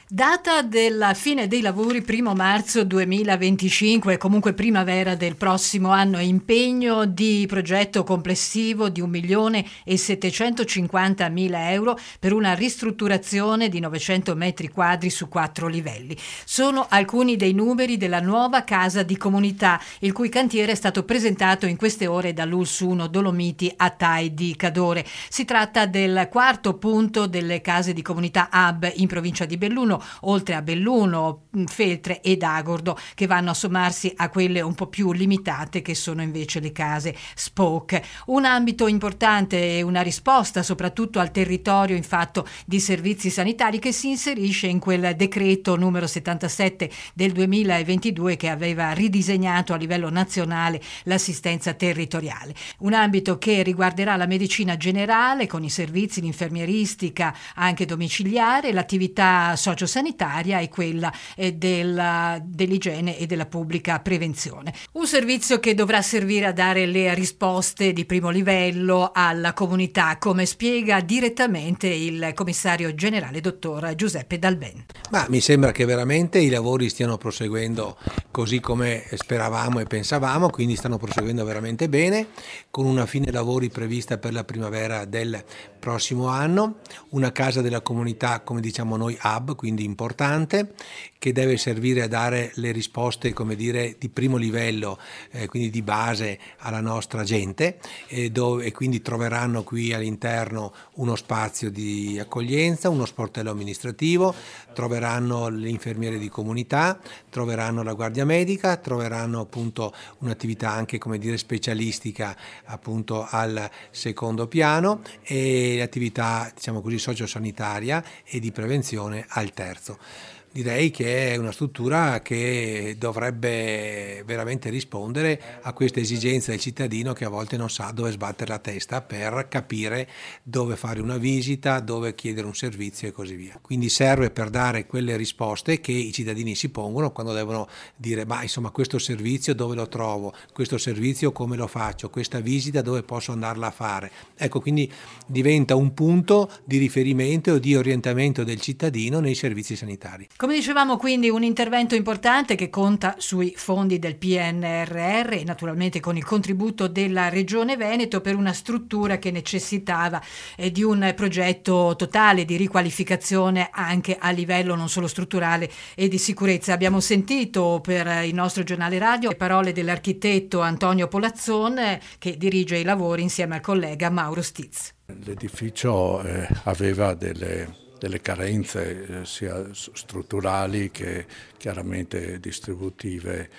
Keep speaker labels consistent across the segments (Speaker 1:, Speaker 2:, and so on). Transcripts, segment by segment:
Speaker 1: Data della fine dei lavori 1 marzo 2025, comunque primavera del prossimo anno, impegno di progetto complessivo di 1.750.000 euro per una ristrutturazione di 900 metri quadri su 4 livelli. Sono alcuni dei numeri della nuova casa di comunità, il cui cantiere è stato presentato in queste ore dall'ULSS 1 Dolomiti a TAI di Cadore. Si tratta del quarto punto delle case di comunità hub in provincia di Belluno, oltre a Belluno, Feltre ed Agordo, che vanno a sommarsi a quelle un po' più limitate che sono invece le case spoke. Un ambito importante e una risposta soprattutto al territorio in fatto di servizi sanitari che si inserisce in quel decreto numero 77 del 2022 che aveva ridisegnato a livello nazionale l'assistenza territoriale. Un ambito che riguarderà la medicina generale con i servizi, l'infermieristica anche domiciliare, l'attività sociosanitaria e quella dell'igiene e della pubblica prevenzione. Un servizio che dovrà servire a dare le risposte di primo livello alla comunità, come spiega direttamente il commissario generale dottor Giuseppe Dalben.
Speaker 2: Ma mi sembra che veramente i lavori stiano proseguendo così come speravamo e pensavamo, quindi stanno proseguendo veramente bene, con una fine lavori prevista per la primavera del prossimo anno, una casa della comunità, come diciamo noi, hub, quindi importante, che deve servire a dare le risposte, come dire, di primo livello, quindi di base alla nostra gente, e quindi troveranno qui all'interno uno spazio di accoglienza, uno sportello amministrativo, troveranno l'infermiere di comunità, troveranno la guardia medica, troveranno appunto un'attività anche, come dire, specialistica appunto al secondo piano e l'attività, diciamo così, sociosanitaria e di prevenzione al terzo. Direi che è una struttura che dovrebbe veramente rispondere a questa esigenza del cittadino che a volte non sa dove sbattere la testa per capire dove fare una visita, dove chiedere un servizio e così via. Quindi serve per dare quelle risposte che i cittadini si pongono quando devono dire ma insomma questo servizio dove lo trovo, questo servizio come lo faccio, questa visita dove posso andarla a fare. Ecco, quindi diventa un punto di riferimento e di orientamento del cittadino nei servizi sanitari.
Speaker 1: Come dicevamo, quindi un intervento importante che conta sui fondi del PNRR e naturalmente con il contributo della Regione Veneto per una struttura che necessitava di un progetto totale di riqualificazione anche a livello non solo strutturale e di sicurezza. Abbiamo sentito per il nostro giornale radio le parole dell'architetto Antonio Polazzon che dirige i lavori insieme al collega Mauro Stiz.
Speaker 3: L'edificio aveva delle carenze sia strutturali che chiaramente distributive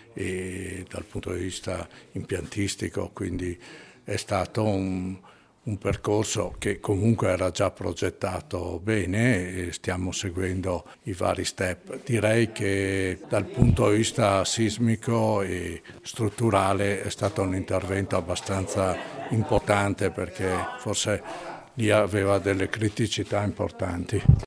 Speaker 3: e dal punto di vista impiantistico, quindi è stato un percorso che comunque era già progettato bene e stiamo seguendo i vari step. Direi che dal punto di vista sismico e strutturale è stato un intervento abbastanza importante perché forse lì aveva delle criticità importanti.